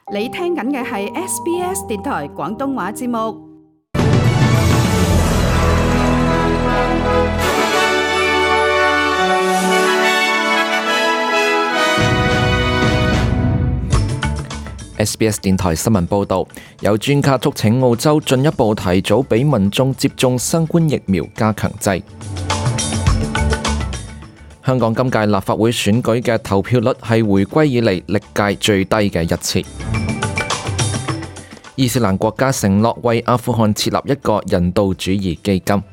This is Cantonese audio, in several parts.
你聽緊嘅係 SBS 電台廣東話節目。 SBS 電台新聞報導，有專家促請澳洲進一步提早俾民眾接種新冠疫苗加強劑。香港今屆立法會選舉嘅投票率係回歸以嚟歷屆最低嘅一次。伊斯蘭國家承諾為阿富汗設立一個人道主義基金。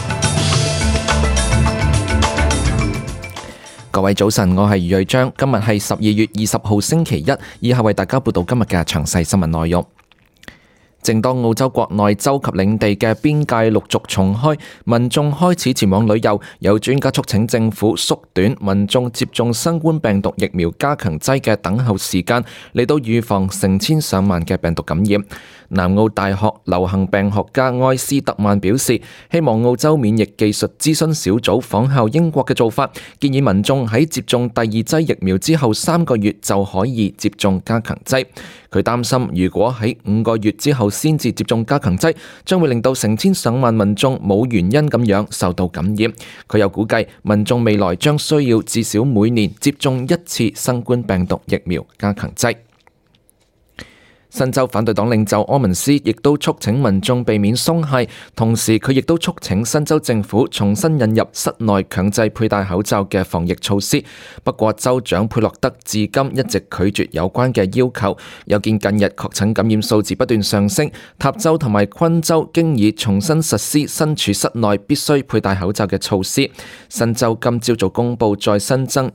各位早晨，我係余瑞章，今日係12月20號星期一，以下為大家報道今日嘅詳細新聞內容。正當澳洲國內州及領地嘅邊界陸續重開，民眾開始前往旅遊，有專家促請政府縮短民眾接種新冠病毒疫苗加強劑嘅等候時間，嚟到預防成千上萬嘅病毒感染。南澳大學流行病學家埃斯特曼表示，希望澳洲免疫技術諮詢小組仿效英國嘅做法，建議民眾喺接種第二劑疫苗之後3個月就可以接種加強劑。佢擔心，如果喺5個月之後先至接種加強劑，將會令到成千上萬民眾冇原因咁樣受到感染。佢又估計，民眾未來將需要至少每年接種1次新冠病毒疫苗加強劑。新州反對黨領袖柯文斯亦都促請民眾避免鬆懈，同時佢亦都促請新州政府重新引入室內強制佩戴口罩嘅防疫措施。不過州長佩洛德至今一直拒絕有關嘅要求。有見近日確診感染數字不斷上升，塔州同埋昆州經已重新實施身處室內必須佩戴口罩嘅措施。新州今朝早公布再新增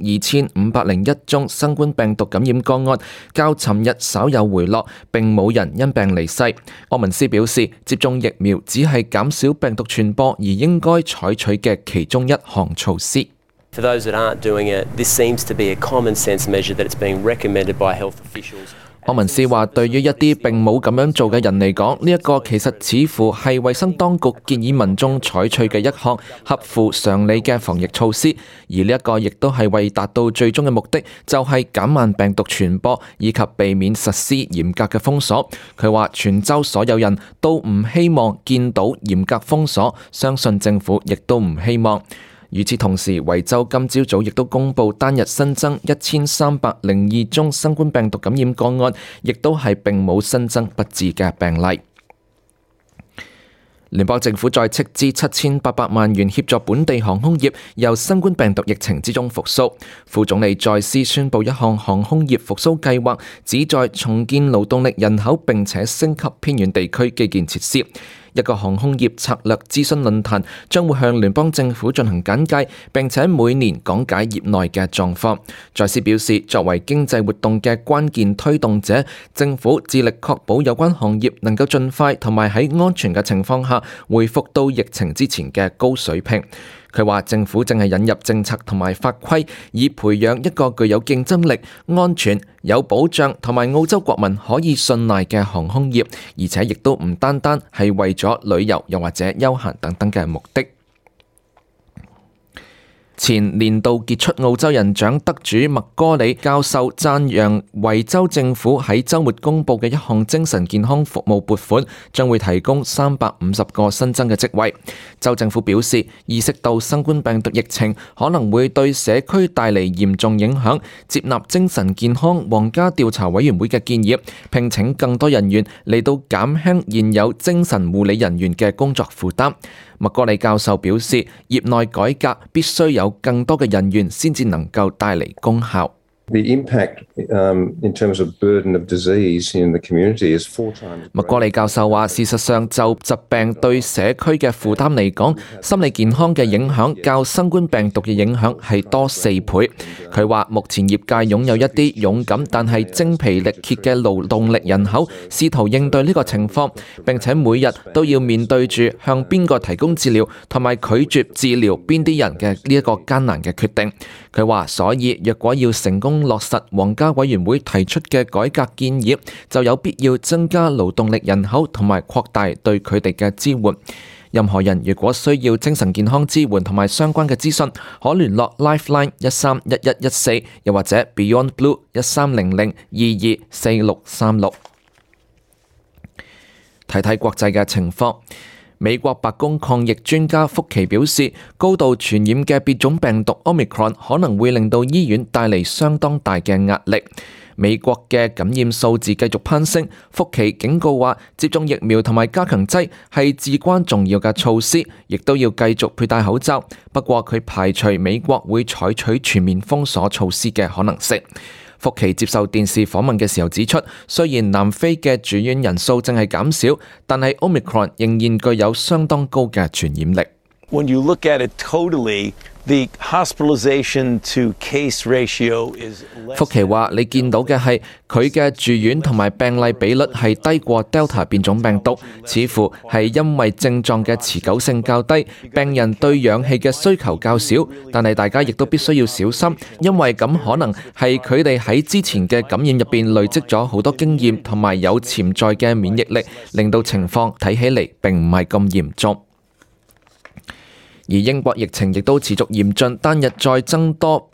2501宗新冠病毒感染個案，較尋日稍有回落，並冇人因病離世。柯文斯表示，接種疫苗只係減少病毒傳播而應該採取嘅其中一項措施。 For those that aren't doing it, this seems to be a common sense measure that it's being recommended by health officials. 柯文斯話，對於一啲並冇咁樣做嘅人嚟講，呢一個其實似乎係衛生當局建議民眾採取嘅一項合乎常理嘅防疫措施，而呢一個亦都係為達到最終嘅目的，就係減慢病毒傳播以及避免實施嚴格嘅封鎖。佢話全州所有人都唔希望見到嚴格封鎖，相信政府亦都唔希望。與此同時，維州今朝早亦都公布單日新增1302宗新冠病毒感染個案，亦都係並冇新增不治嘅病例。聯邦政府再斥資7800萬元協助本地航空業由新冠病毒疫情之中復甦。副總理再斯宣布一項航空業復甦計劃，旨在重建勞動力人口並且升級偏遠地區基建設施。一個航空業策略諮詢論壇將會向聯邦政府進行簡介，並且每年講解業內嘅狀況。再斯表示，作為經濟活動嘅關鍵推動者，政府致力確保有關行業能夠盡快同埋喺安全嘅情況下恢復到疫情之前嘅高水平。佢話政府正係引入政策同埋法規，以培養一個具有競爭力、安全、有保障同埋澳洲國民可以信賴嘅航空業，而且亦都唔單單係為咗旅遊又或者休閒等等嘅目的。前年度傑出澳洲人獎得主麥哥里教授讚揚維州政府喺週末公佈嘅一項精神健康服務撥款，將會提供350個新增嘅職位。州政府表示，意識到新冠病毒疫情可能會對社區帶嚟嚴重影響，接納精神健康皇家調查委員會嘅建議，聘請更多人員嚟到減輕現有精神護理人員嘅工作負擔。麥哥里教授表示，業內改革必須有更多嘅人員先至能夠帶嚟功效。 The impact in terms of burden of disease in the community is 4 times. 麥哥里教授話，事實上就疾病對社區嘅負擔嚟講，心理健康嘅影響較新冠病毒嘅影響係多4倍。佢話目前業界擁有一啲勇敢但係精疲力竭嘅勞動力人口，試圖應對呢個情況，並且每日都要面對住向邊個提供治療同埋拒絕治療邊啲人嘅呢一個艱難嘅決定。佢話，所以若果要成功落實皇家委員會提出嘅改革建議，就有必要增加勞動力人口同埋擴大對佢哋嘅支援。 任何人如果需要精神健康支援同埋相關嘅資訊，可聯絡 Lifeline 131114，又或者 Beyond Blue 1300224636。睇睇國際嘅情況。美國白宮抗疫專家福奇表示，高度傳染嘅變種病毒 Omicron 可能會令到醫院帶嚟相當大嘅壓力。美國嘅感染數字繼續攀升，福奇警告話，接種疫苗同埋加強劑係至關重要嘅措施，亦都要繼續佩戴口罩。不過佢排除美國會採取全面封鎖措施嘅可能性。福奇接受電視訪問嘅時候指出，雖然南非嘅住院人數正係減少，但係 Omicron 仍然具有相當高嘅傳染力。 When you look at it totally, the hospitalization to case ratio is less. 福奇話：你見到嘅係佢嘅住院同埋病例比率係低過 Delta 變種病毒，似乎係因為症狀嘅持久性較低，病人對氧氣嘅需求較少。但係大家亦都必須要小心，因為咁可能係佢哋喺之前嘅感染入邊累積咗好多經驗同埋有潛在嘅免疫力，令到情況睇起嚟並唔係咁嚴重。而英國疫情亦都持續嚴峻，單日再增多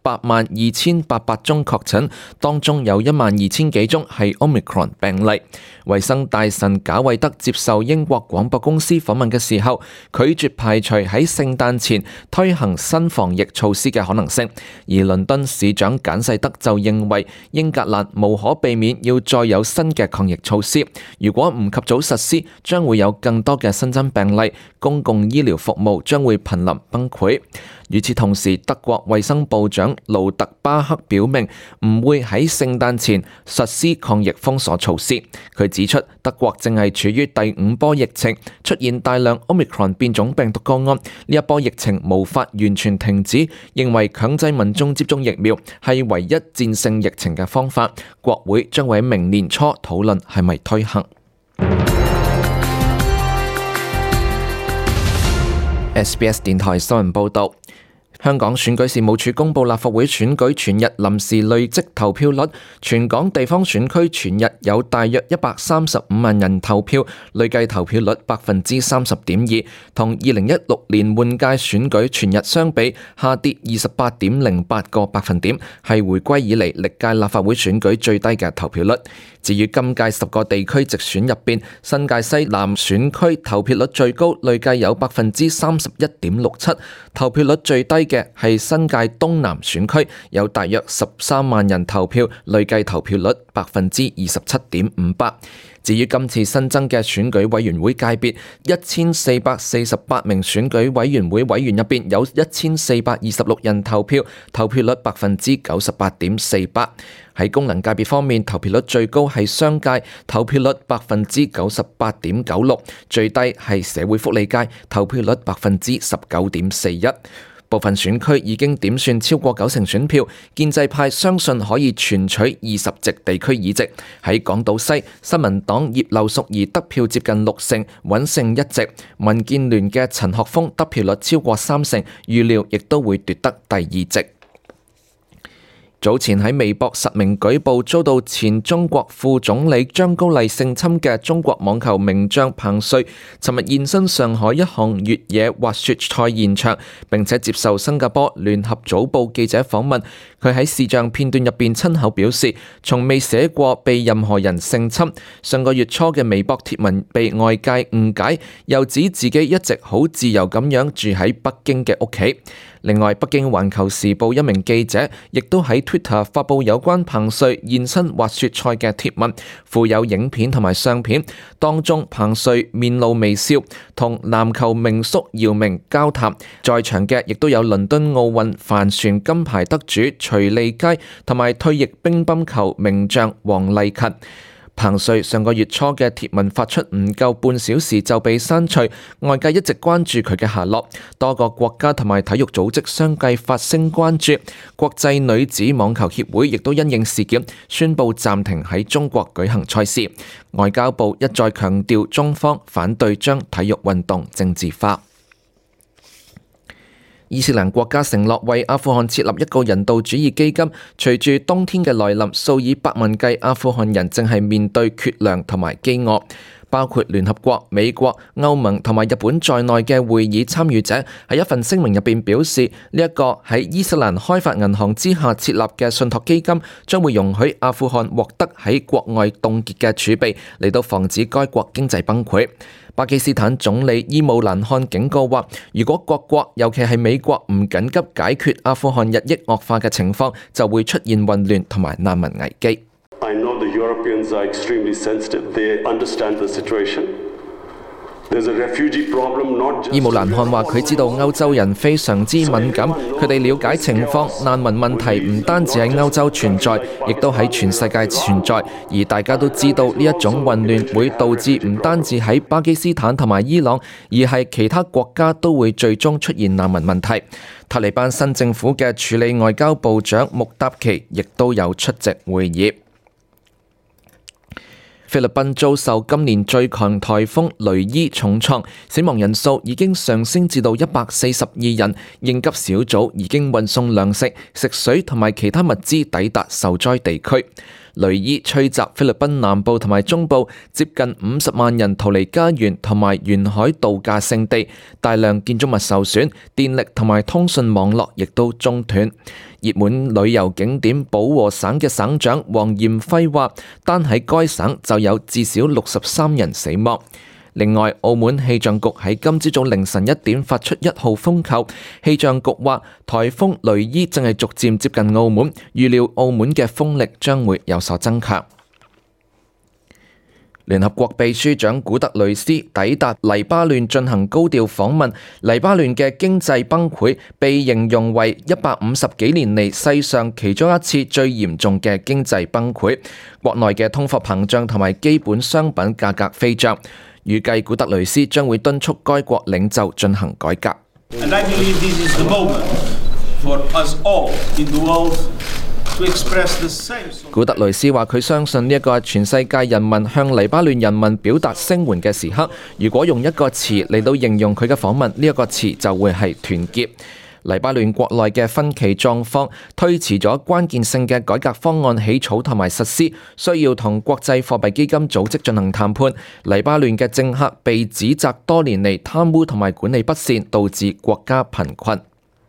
82800宗確診，當中有12000幾宗係 Omicron 病例。衛生大臣賈偉德接受英國廣播公司訪問嘅時候，拒絕排除喺聖誕前推行新防疫措施嘅可能性。而倫敦市長簡世德就認為，英格蘭無可避免要再有新嘅抗疫措施，如果唔及早實施，將會有更多嘅新增病例，公共醫療服務將會瀕臨崩潰。與此同時，德國衛生部長盧特巴克表明唔會喺聖誕前實施抗疫封鎖措施。佢指出，德國正係處於第5波疫情，出現大量 Omicron 變種病毒個案，呢一波疫情無法完全停止，認為強制民眾接種疫苗係唯一戰勝疫情嘅方法。國會將會喺明年初討論係咪推行。SBS 電台新聞報導，香港選舉事務處公布立法會選舉全日臨時累積投票率，全港地方選區全日有大約135萬人投票，累計投票率30.2%，同2016年換屆選舉全日相比下跌28.08個百分點，係回歸以嚟歷屆立法會選舉最低嘅投票率。至於今屆10個地區直選入邊，新界西南選區投票率最高，累計有31.67%，投票率最低嘅係新界東南選區，有大約13萬人投票，累計投票率27.58%。至於今次新增嘅選舉委員會界別，1448名選舉委員會委員入邊有1426人投票，投票率98.48%。喺功能界別方面，投票率最高係商界，投票率98.96%，最低係社會福利界，投票率19.41%。部分選區已經點算超過90成選票，建制派相信可以全取20席地區議席。喺港島西，新民黨葉劉淑儀得票接近6成，穩勝1席；民建聯嘅陳學鋒得票率超過3成，預料亦都會奪得第2席。早前喺微博實名舉報遭到前中國副總理張高麗性侵嘅中國網球名將彭帥，尋日現身上海一項越野滑雪賽現場，並且接受新加坡聯合早報記者訪問。佢喺視像片段入邊親口表示，從未寫過被任何人性侵。上個月初嘅微博貼文被外界誤解，又指自己一直好自由咁樣住喺北京嘅屋企。另外，北京環球時報一名記者亦都喺 Twitter 發布有關彭帥現身滑雪賽嘅貼文，附有影片同埋相片，當中彭帥面露微笑，同籃球名宿姚明交談。在場嘅亦都有倫敦奧運帆船金牌得主徐利佳同埋退役乒乓球名將黃麗芹。彭帥上個月初嘅貼文發出唔夠半小時就被刪除，外界一直關注佢嘅下落，多個國家同埋體育組織相繼發聲關注，國際女子網球協會亦都因應事件宣布暫停喺中國舉行賽事。外交部一再強調中方反對將體育運動政治化。伊斯蘭國家承諾為阿富汗設立一個人道主義基金，隨住冬天嘅來臨，數以百萬計阿富汗人正係面對缺糧同埋飢餓。 包括聯合國、美國、歐盟同埋日本在內嘅會議參與者喺一份聲明入邊表示，呢一個喺伊斯蘭開發銀行之下設立嘅信託基金將會容許阿富汗獲得喺國外凍結嘅儲備，嚟到防止該國經濟崩潰。巴基斯坦總理伊姆蘭汗警告話，如果各國尤其係美國唔緊急解決阿富汗日益惡化嘅情況，就會出現混亂同埋難民危機。 I know the Europeans are extremely sensitive. They understand the situation. There's a refugee problem, not just... 伊姆蘭汗話佢知道歐洲人非常之敏感，佢哋了解情況，難民問題唔單止喺歐洲存在，亦都喺全世界存在。而大家都知道呢一種混亂會導致唔單止喺巴基斯坦同埋伊朗，而係其他國家都會最終出現難民問題。塔利班新政府嘅處理外交部長穆達奇亦都有出席會議。菲律賓遭受今年最強颱風雷伊重創，死亡人數已經上升至到142人。應急小組已經運送糧食、食水同埋其他物資抵達受災地區。雷伊吹襲菲律賓南部同埋中部，接近50萬人逃離家園同埋沿海度假勝地，大量建築物受損，電力同埋通訊網絡亦都中斷。熱門旅遊景點保和省嘅省長黃炎輝話，單喺該省就有至少63人死亡。另外，澳門氣象局喺今朝早凌晨1點發出1號風球。氣象局話，颱風雷伊正係逐漸接近澳門，預料澳門嘅風力將會有所增強。聯合國秘書長古特雷斯抵達黎巴嫩進行高調訪問。黎巴嫩嘅經濟崩潰被形容為150幾年嚟世上其中一次最嚴重嘅經濟崩潰，國內嘅通貨膨脹同埋基本商品價格飛漲。預計古特雷斯將會敦促該國領袖進行改革。 And I believe this is the moment for us all in the world to express the same. 古特雷斯話：佢相信呢一個係全世界人民向黎巴嫩人民表達聲援嘅時刻。如果用一個詞嚟到形容佢嘅訪問，呢一個詞就會係團結。黎巴嫩國內嘅分歧狀況推遲咗關鍵性嘅改革方案起草同埋實施，需要同國際貨幣基金組織進行談判。黎巴嫩嘅政客被指責多年嚟貪污同埋管理不善，導致國家貧困。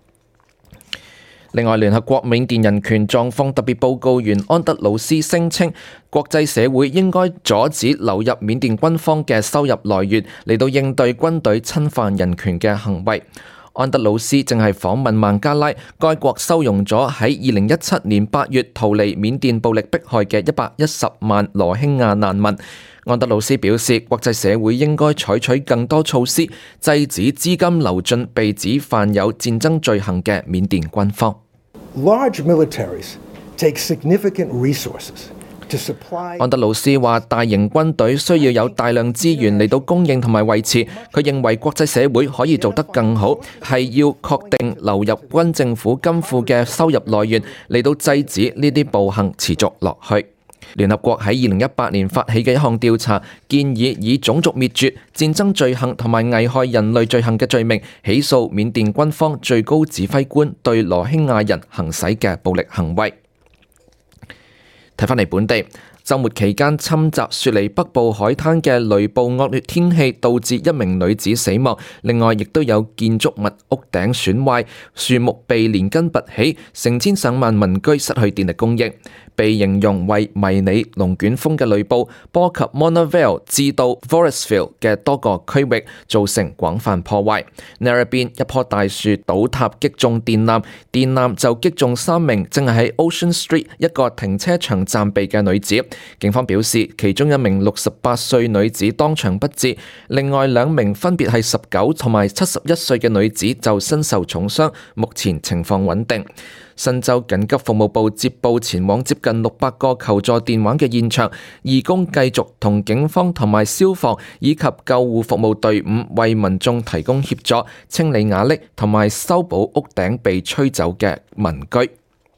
另外，聯合國緬甸人權狀況特別報告員安德魯斯聲稱，國際社會應該阻止流入緬甸軍方嘅收入來源，嚟到應對軍隊侵犯人權嘅行為。安德魯斯正係訪問孟加拉，該國收容咗喺2017年8月逃離緬甸暴力迫害嘅110萬羅興亞難民。安德魯斯表示，國際社會應該採取更多措施，制止資金流進被指犯有戰爭罪行嘅緬甸軍方。 Large militaries take significant resources. 安德魯斯話：大型軍隊需要有大量資源嚟到供應同埋維持。佢認為國際社會可以做得更好，係要確定流入軍政府金庫嘅收入來源，嚟到制止呢啲暴行持續落去。聯合國喺2018年發起嘅一項調查，建議以種族滅絕、戰爭罪行同埋危害人類罪行嘅罪名起訴緬甸軍方最高指揮官對羅興亞人行使嘅暴力行為。睇返嚟本地，週末期間侵襲雪梨北部海灘嘅雷暴惡劣天氣導致1名女子死亡，另外亦都有建築物屋頂損壞，樹木被連根拔起，成千上萬民居失去電力供應。被形容為迷你龍捲風嘅雷暴波及 Mona Vale 至到 Forrestville 嘅多個區域，造成廣泛破壞。Narrabeen 一棵大樹倒塌擊中電纜，電纜就擊中3名正係喺 Ocean Street 一個停車場暫避嘅女子。警方表示，其中1名68歲女子當場不治，另外2名分別係19同埋71歲嘅女子就身受重傷，目前情況穩定。新州緊急服務部接報前往接近600個求助電話嘅現場，義工繼續同警方同埋消防以及救護服務隊伍為民眾提供協助，清理瓦礫同埋修補屋頂被吹走嘅民居。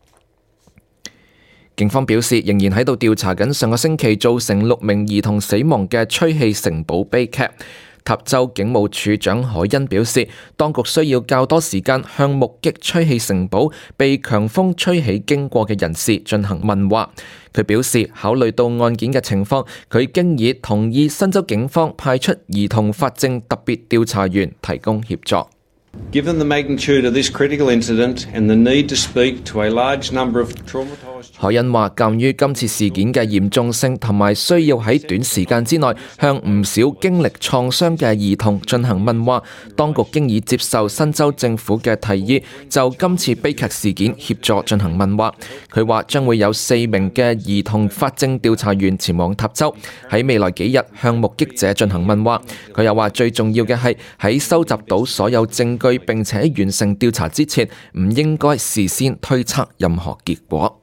警方表示，仍然喺度調查緊上個星期造成6名兒童死亡嘅吹氣城堡悲劇。 塔州警務處長海恩表示，當局需要較多時間向目擊吹氣城堡被強風吹起經過嘅人士進行問話。佢表示，考慮到案件嘅情況，佢經已同意新州警方派出兒童法證特別調查員提供協助。 Given the magnitude of this critical incident and the need to speak to a large number of traumatized， 海恩話，鑑於今次事件嘅嚴重性同埋需要喺短時間之內向唔少經歷創傷嘅兒童進行問話，當局經已接受新州政府嘅提議，就今次悲劇事件協助進行問話。佢話將會有4名嘅兒童法證調查員前往塔州，喺未來幾日向目擊者進行問話。佢又話最重要嘅係喺收集到所有證據並且完成調查之前，唔應該事先推測任何結果。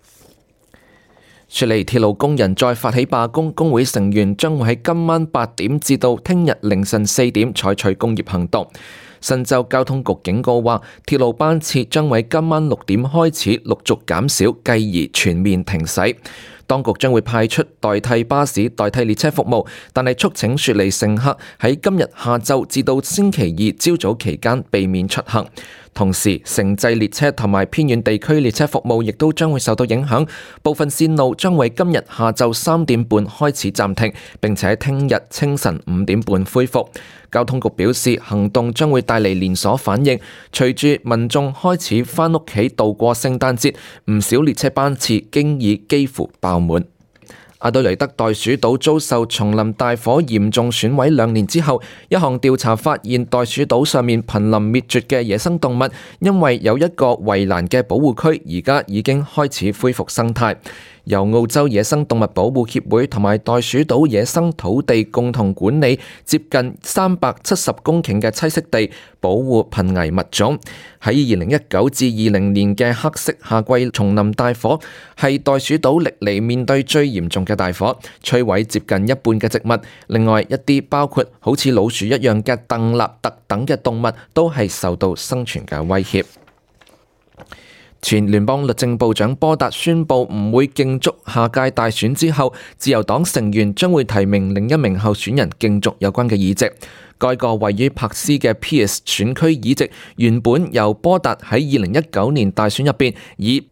雪梨鐵路工人再發起罷工，工會成員將會喺今晚8點至到聽日凌晨4點採取工業行動。新州交通局警告話，鐵路班次將會今晚6點開始陸續減少，繼而全面停駛。當局將會派出代替巴士、代替列車服務，但係促請雪梨乘客喺今日下晝至到星期2朝早期間避免出行。同時，城際列車同埋偏遠地區列車服務亦都將會受到影響，部分線路將會今日下晝3點半開始暫停，並且聽日清晨5點半恢復。交通局表示，行動將會帶嚟連鎖反應，隨住民眾開始返屋企度過聖誕節，唔少列車班次經已幾乎爆滿。阿德雷德袋鼠島遭受叢林大火嚴重損毀2年之後，一項調查發現袋鼠島上面瀕臨滅絕嘅野生動物，因為有一個圍欄嘅保護區，而家已經開始恢復生態。由澳洲野生動物保護協會同埋袋鼠島野生土地共同管理接近370公頃嘅棲息地，保護瀕危物種。喺2019至20年嘅黑色夏季叢林大火，係袋鼠島歷嚟面對最嚴重嘅大火，摧毀接近一半嘅植物。另外一啲包括好似老鼠一樣嘅鄧納特等嘅動物，都係受到生存嘅威脅。前聯邦律政部長波達宣布唔會競逐下屆大選之後，自由黨成員將會提名另一名候選人競逐有關嘅議席。該個位於珀斯嘅 Pearce 選區議席原本由波達喺2019年大選入邊以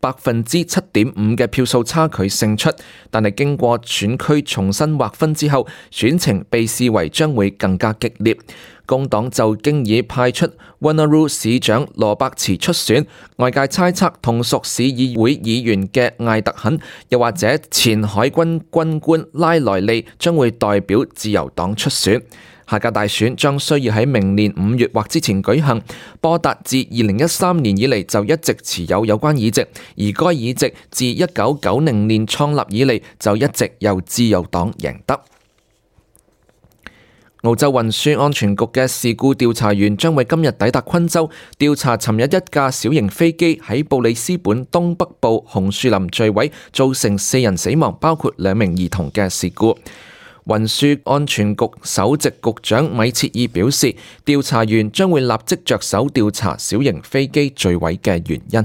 7.5%嘅票數差距勝出，但係經過選區重新劃分之後，選情被視為將會更加激烈。工黨就經已派出 Wanneroo 市長羅伯茨出選，外界猜測同屬市議會議員嘅艾特肯，又或者前海軍軍官拉萊利將會代表自由黨出選。下屆大選將需要喺明年5月或之前舉行。波達自2013年以嚟就一直持有有關議席，而該議席自1990年創立以嚟就一直由自由黨贏得。澳洲運輸安全局嘅事故調查員將會今日抵達昆州，調查尋日一架小型飛機喺布里斯本東北部紅樹林墜毀，造成4人死亡，包括2名兒童嘅事故。運輸安全局首席局長米切爾表示，調查員將會立即着手調查小型飛機墜毀嘅原因。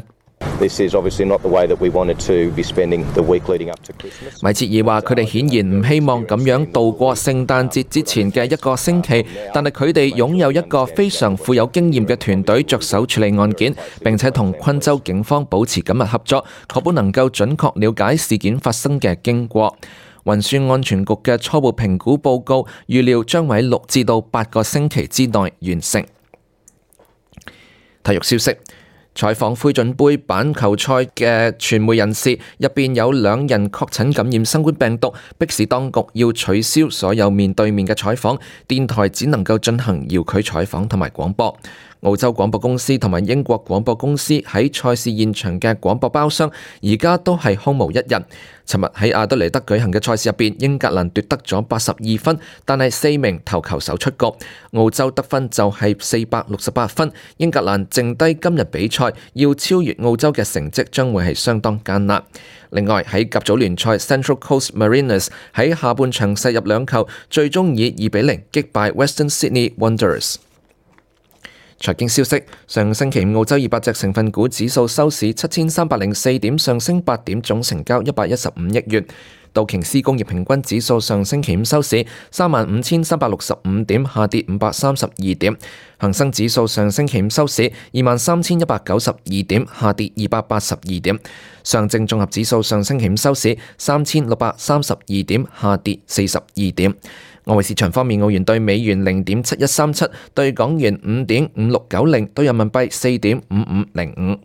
米切爾話：佢哋顯然唔希望咁樣度過聖誕節之前嘅一個星期，但係佢哋擁有一個非常富有經驗嘅團隊着手處理案件，並且同昆州警方保持緊密合作，確保能夠準確了解事件發生嘅經過。運輸安全局嘅初步評估報告預料將喺6至到8個星期之內完成。體育消息。採訪灰準杯板球賽嘅傳媒人士入邊有2人確診感染新冠病毒，迫使當局要取消所有面對面嘅採訪，電台只能夠進行遙距採訪同埋廣播。澳洲廣播公司同埋英國廣播公司喺賽事現場嘅廣播包廂而家都係空無一人。尋日喺阿德雷德舉行嘅賽事入邊，英格蘭奪得咗82分，但係4名頭球手出局。澳洲得分就係468分，英格蘭剩低今日比賽要超越澳洲嘅成績將會係相當艱難。另外喺甲組聯賽 Central Coast Mariners 喺下半場射入2球，最終以2-0擊敗 Western Sydney Wanderers。財經消息：上星期五澳洲200隻成分股指數收市7304點，上升8點，總成交115億元。 道瓊斯工業平均指數上星期五收市35,365點，下跌532點。恒生指數上星期五收市23,192點，下跌282點。上證綜合指數上星期五收市3,632點，下跌42點。外匯市場方面，澳元對美元0.7137，對港元5.5690，對人民幣4.5505。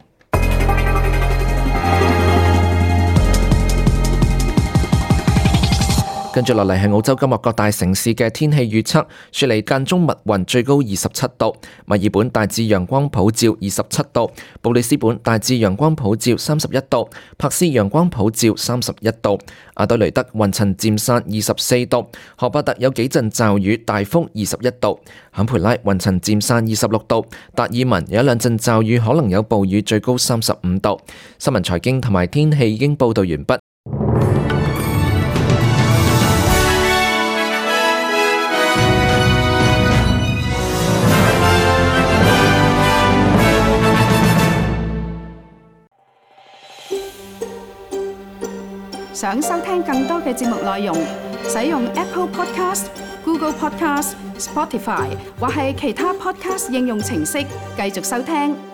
跟住落嚟係澳洲今日各大城市嘅天氣預測：雪梨間中密雲，最高27度；墨爾本大致陽光普照27度；布里斯本大致陽光普照31度；珀斯陽光普照31度；阿德雷德雲層漸散24度；荷伯特有幾陣驟雨，大風21度；坎培拉雲層漸散26度；達爾文有一兩陣驟雨，可能有暴雨，最高35度。新聞財經同埋天氣已經報道完畢。 想收聽更多嘅節目內容，使用 Apple Podcast、Google Podcast、Spotify 或係其他 Podcast 應用程式繼續收聽。